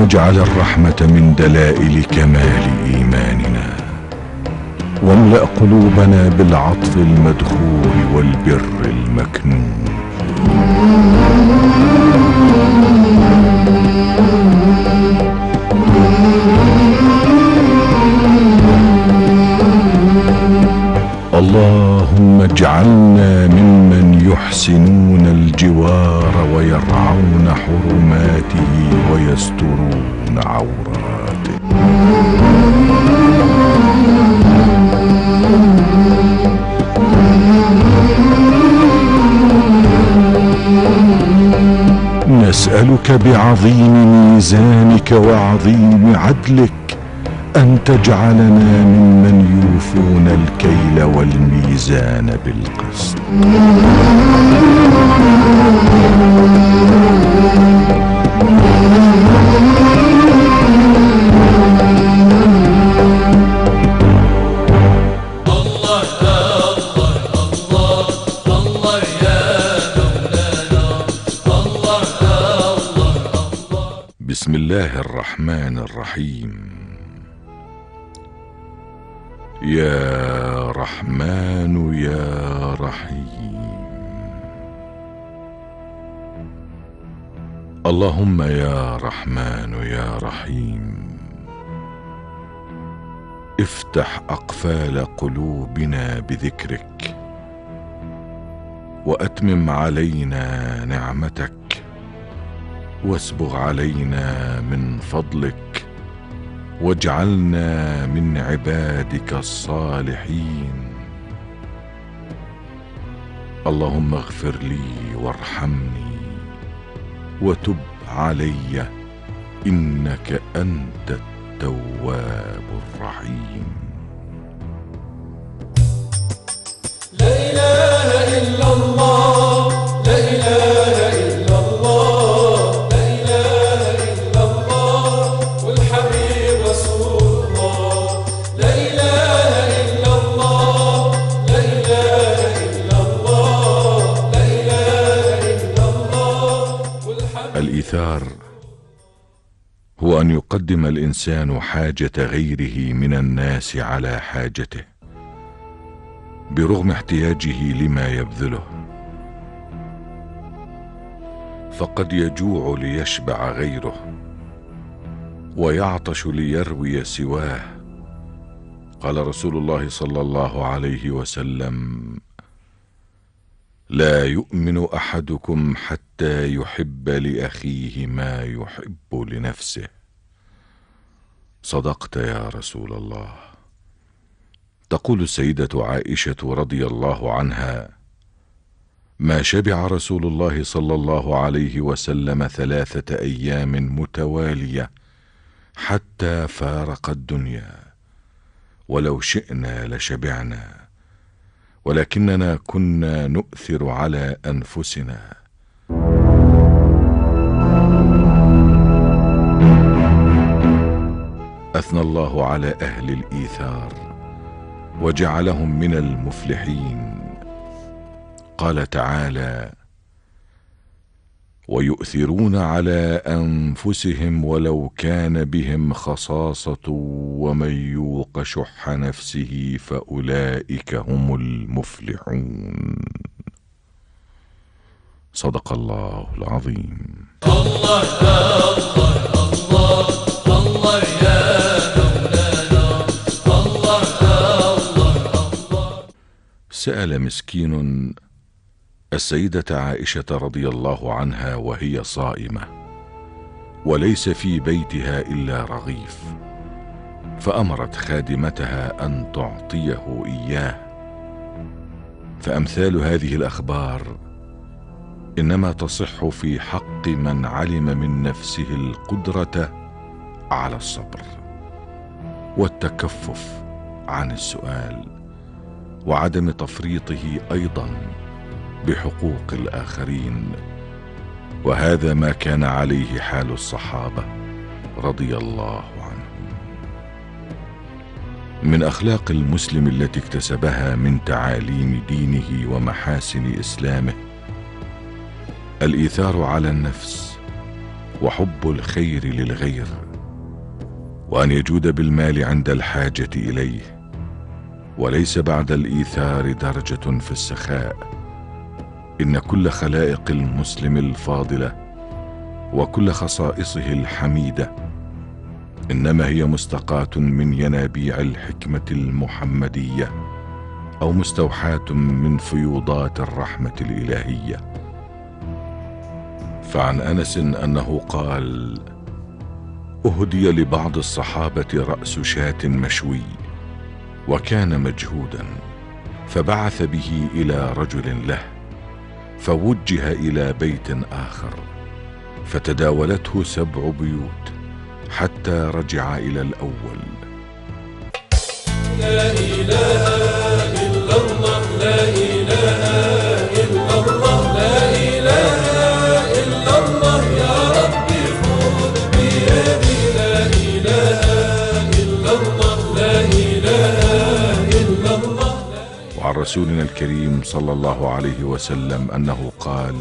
اجعل الرحمة من دلائل كمال إيماننا، واملأ قلوبنا بالعطف المدخور والبر المكنون. اللهم اجعلنا ممن يحسنون الجوار ويرعون حرماته ويسترون عوراته. نسألك بعظيم ميزانك وعظيم عدلك أن تجعلنا ممن يوفون الكيل والميزان بالقسط. بسم الله الرحمن الرحيم. يا رحمن يا رحيم. اللهم يا رحمن يا رحيم، افتح أقفال قلوبنا بذكرك، وأتمم علينا نعمتك، واسبغ علينا من فضلك، واجعلنا من عبادك الصالحين. اللهم اغفر لي وارحمني وتب علي، إنك أنت التواب الرحيم. لا إله إلا الله، لا إله إلا الله، لا إله إلا الله، والحبيب رسول الله. لا إله إلا الله، لا إله إلا الله، لا إله إلا الله، والحبيب. الإيثار هو أن يقدم الإنسان حاجة غيره من الناس على حاجته، برغم احتياجه لما يبذله. فقد يجوع ليشبع غيره، ويعطش ليروي سواه. قال رسول الله صلى الله عليه وسلم: لا يؤمن أحدكم حتى يحب لأخيه ما يحب لنفسه. صدقت يا رسول الله. تقول السيدة عائشة رضي الله عنها: ما شبع رسول الله صلى الله عليه وسلم 3 أيام متوالية حتى فارق الدنيا، ولو شئنا لشبعنا، ولكننا كنا نؤثر على أنفسنا. أثنى الله على أهل الإيثار وجعلهم من المفلحين. قال تعالى: ويؤثرون على أنفسهم ولو كان بهم خصاصة ومن يوق شح نفسه فأولئك هم المفلحون. صدق الله العظيم. الله الله الله الله يا مولانا، الله الله الله. سأل مسكين السيدة عائشة رضي الله عنها وهي صائمة، وليس في بيتها إلا رغيف، فأمرت خادمتها أن تعطيه إياه. فأمثال هذه الأخبار إنما تصح في حق من علم من نفسه القدرة على الصبر والتكفف عن السؤال، وعدم تفريطه أيضا بحقوق الآخرين. وهذا ما كان عليه حال الصحابة رضي الله عنهم. من أخلاق المسلم التي اكتسبها من تعاليم دينه ومحاسن إسلامه الإيثار على النفس وحب الخير للغير، وأن يجود بالمال عند الحاجة إليه، وليس بعد الإيثار درجة في السخاء. إن كل خلائق المسلم الفاضلة وكل خصائصه الحميدة إنما هي مستقاة من ينابيع الحكمة المحمدية، أو مستوحاة من فيوضات الرحمة الإلهية. فعن أنس أنه قال: أهدي لبعض الصحابة رأس شاة مشوي، وكان مجهودا، فبعث به إلى رجل له، فوجه إلى بيت آخر، فتداولته 7 بيوت حتى رجع إلى الأول. لا إله إلا الله، لا إله إلا الله، لا إله إلا الله، يا ربي خذ بيدي. لا إله إلا الله، لا إله إلا الله. وعن رسولنا الكريم صلى الله عليه وسلم أنه قال: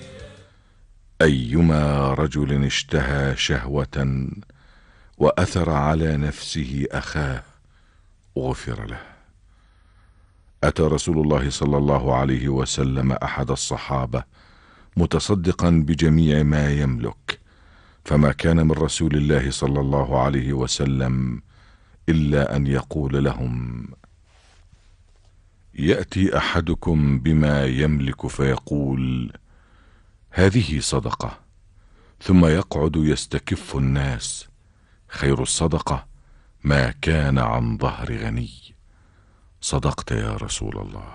أيما رجل اشتهى شهوة وأثر على نفسه أخاه غفر له. أتى رسول الله صلى الله عليه وسلم أحد الصحابة متصدقا بجميع ما يملك، فما كان من رسول الله صلى الله عليه وسلم إلا أن يقول لهم: يأتي أحدكم بما يملك فيقول: هذه صدقة، ثم يقعد يستكف الناس. خير الصدقة ما كان عن ظهر غني. صدقت يا رسول الله.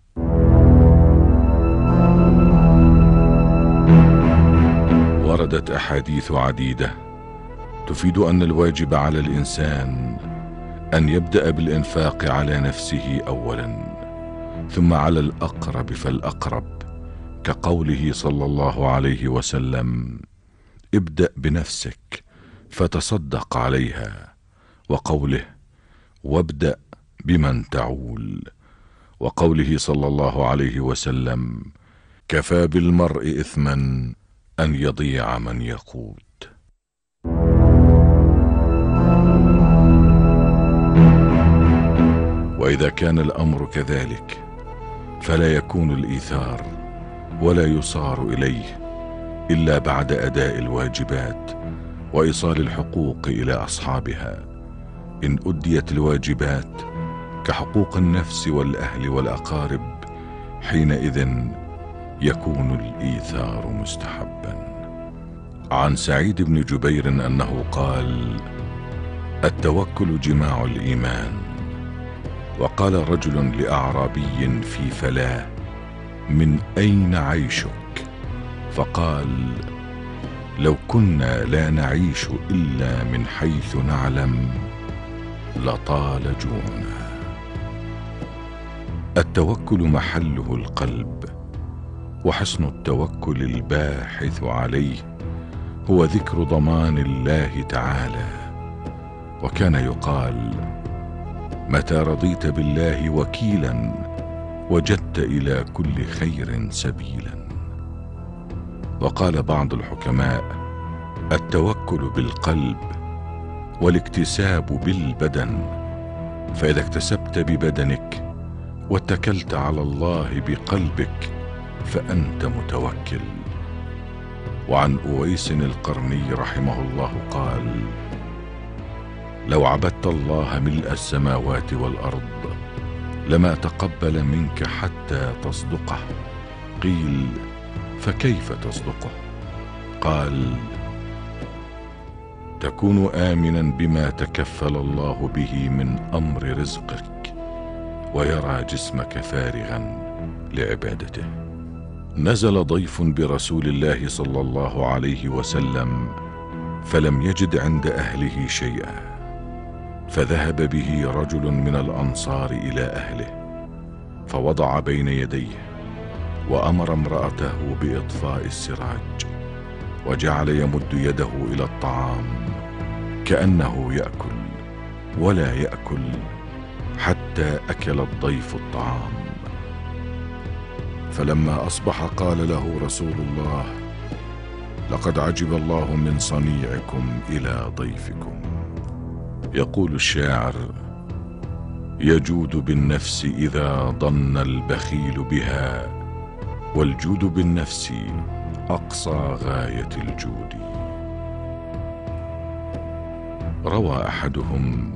وردت أحاديث عديدة تفيد أن الواجب على الإنسان أن يبدأ بالإنفاق على نفسه أولا، ثم على الأقرب فالأقرب، كقوله صلى الله عليه وسلم: ابدأ بنفسك فتصدق عليها، وقوله: وابدأ بمن تعول، وقوله صلى الله عليه وسلم: كفى بالمرء إثما أن يضيع من يقوت. وإذا كان الأمر كذلك فلا يكون الإيثار ولا يصار إليه إلا بعد أداء الواجبات وإيصال الحقوق إلى أصحابها. إن أديت الواجبات كحقوق النفس والأهل والأقارب، حينئذ يكون الإيثار مستحبا. عن سعيد بن جبير أنه قال: التوكل جماع الإيمان. وقال رجل لأعرابي في فلاة: من أين عيشك؟ فقال: لو كنا لا نعيش إلا من حيث نعلم لطال جوعنا. التوكل محله القلب، وحسن التوكل الباحث عليه هو ذكر ضمان الله تعالى. وكان يقال: متى رضيت بالله وكيلا وجدت إلى كل خير سبيلا. وقال بعض الحكماء: التوكل بالقلب والاكتساب بالبدن، فإذا اكتسبت ببدنك واتكلت على الله بقلبك فأنت متوكل. وعن أويس القرني رحمه الله قال: لو عبدت الله ملء السماوات والأرض لما تقبل منك حتى تصدقه. قيل: فكيف تصدقه؟ قال: تكون آمنا بما تكفل الله به من أمر رزقك، ويرى جسمك فارغا لعبادته. نزل ضيف برسول الله صلى الله عليه وسلم فلم يجد عند أهله شيئا، فذهب به رجل من الأنصار إلى أهله، فوضع بين يديه، وأمر امرأته بإطفاء السراج، وجعل يمد يده إلى الطعام كأنه يأكل ولا يأكل حتى أكل الضيف الطعام. فلما أصبح قال له رسول الله: لقد عجب الله من صنيعكم إلى ضيفكم. يقول الشاعر: يجود بالنفس إذا ضن البخيل بها، والجود بالنفس أقصى غاية الجود. روى أحدهم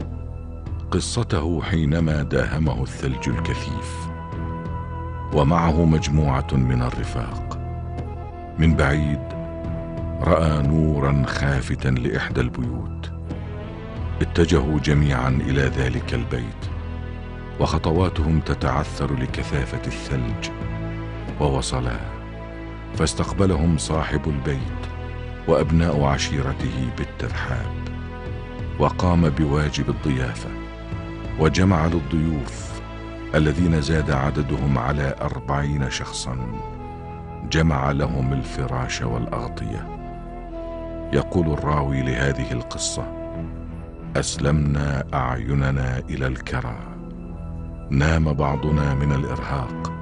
قصته حينما داهمه الثلج الكثيف ومعه مجموعة من الرفاق. من بعيد رأى نورا خافتا لإحدى البيوت، اتجهوا جميعا إلى ذلك البيت، وخطواتهم تتعثر لكثافة الثلج، ووصلا، فاستقبلهم صاحب البيت وأبناء عشيرته بالترحاب، وقام بواجب الضيافة، وجمع للضيوف الذين زاد عددهم على 40 شخصا، جمع لهم الفراش والأغطية. يقول الراوي لهذه القصة: أسلمنا أعيننا إلى الكرى، نام بعضنا من الإرهاق،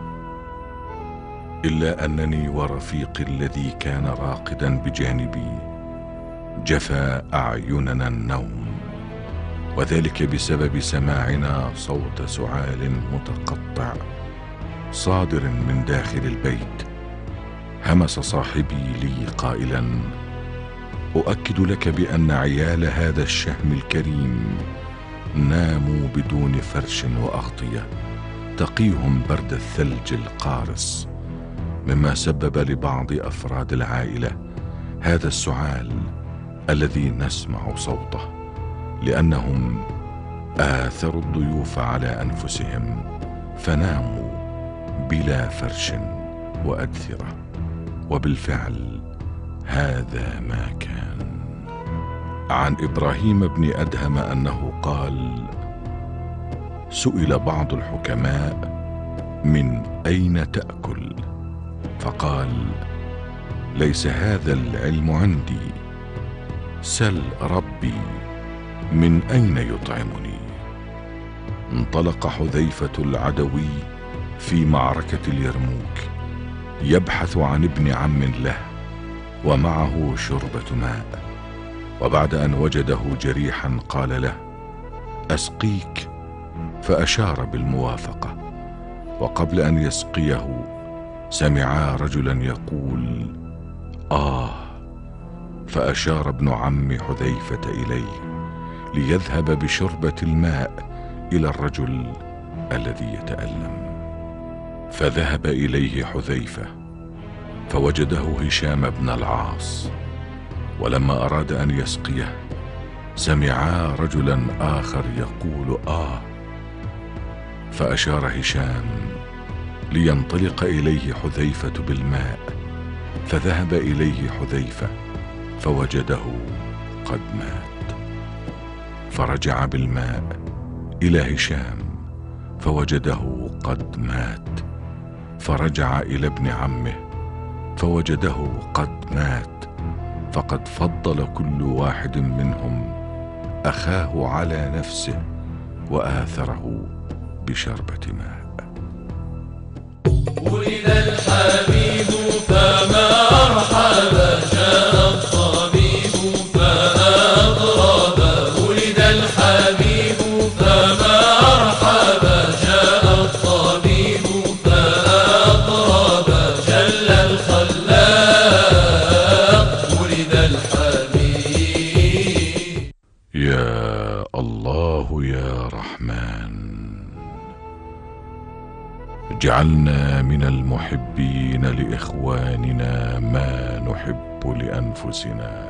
إلا أنني ورفيقي الذي كان راقدا بجانبي جفى أعيننا النوم، وذلك بسبب سماعنا صوت سعال متقطع صادر من داخل البيت. همس صاحبي لي قائلا: أؤكد لك بأن عيال هذا الشهم الكريم ناموا بدون فرش وأغطية تقيهم برد الثلج القارس، مما سبب لبعض أفراد العائلة هذا السعال الذي نسمع صوته، لأنهم آثروا الضيوف على أنفسهم فناموا بلا فرش وأدثرة. وبالفعل هذا ما كان. عن إبراهيم بن أدهم أنه قال: سئل بعض الحكماء: من أين تأكل؟ فقال: ليس هذا العلم عندي، سل ربي من أين يطعمني. انطلق حذيفة العدوي في معركة اليرموك يبحث عن ابن عم له ومعه شربة ماء، وبعد أن وجده جريحا قال له: أسقيك؟ فأشار بالموافقة، وقبل أن يسقيه سمعا رجلا يقول: آه، فأشار ابن عم حذيفة إليه ليذهب بشربة الماء إلى الرجل الذي يتألم. فذهب إليه حذيفة فوجده هشام بن العاص، ولما أراد أن يسقيه سمعا رجلا آخر يقول: آه، فأشار هشام لينطلق إليه حذيفة بالماء، فذهب إليه حذيفة فوجده قد مات، فرجع بالماء إلى هشام فوجده قد مات، فرجع إلى ابن عمه فوجده قد مات، فقد فضل كل واحد منهم أخاه على نفسه وآثره بشربة ماء. ولد الحبيب فما أرحب، جاء الطبيب فأضرب. ولد الحبيب فما أرحب، جاء الطبيب فأضرب. جل الخلاق ولد الحبيب. يا الله يا رحمن، اجعلنا من المحبين لإخواننا ما نحب لأنفسنا.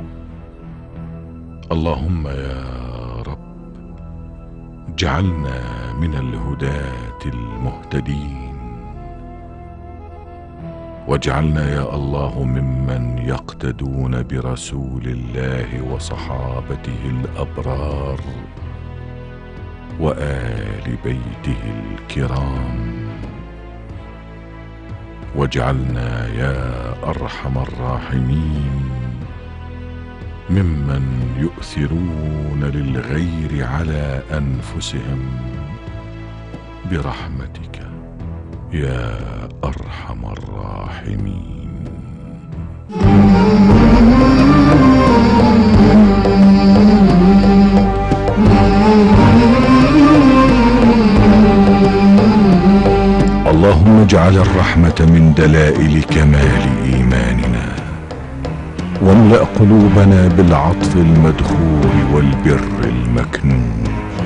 اللهم يا رب اجعلنا من الهداة المهتدين، واجعلنا يا الله ممن يقتدون برسول الله وصحابته الأبرار وآل بيته الكرام، واجعلنا يا أرحم الراحمين ممن يؤثرون للغير على أنفسهم برحمتك يا أرحم الراحمين. اجعل الرحمة من دلائل كمال إيماننا، واملأ قلوبنا بالعطف المدخول والبر المكنون.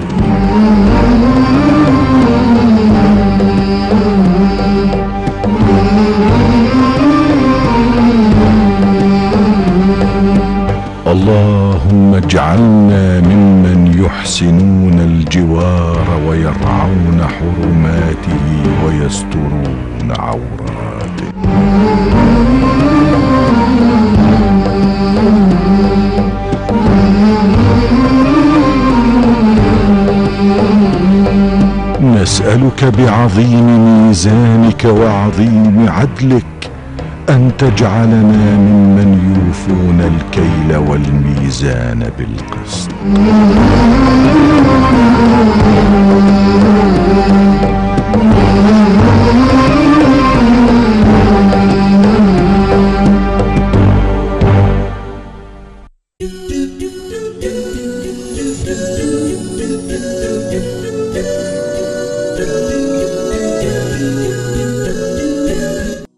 اللهم اجعلنا ممن يحسنون الجوار ويرعون حرماته ويسترون عوراته. نسألك بعظيم ميزانك وعظيم عدلك أن تجعلنا ممن يوفون الكيل والميزان بالقسط.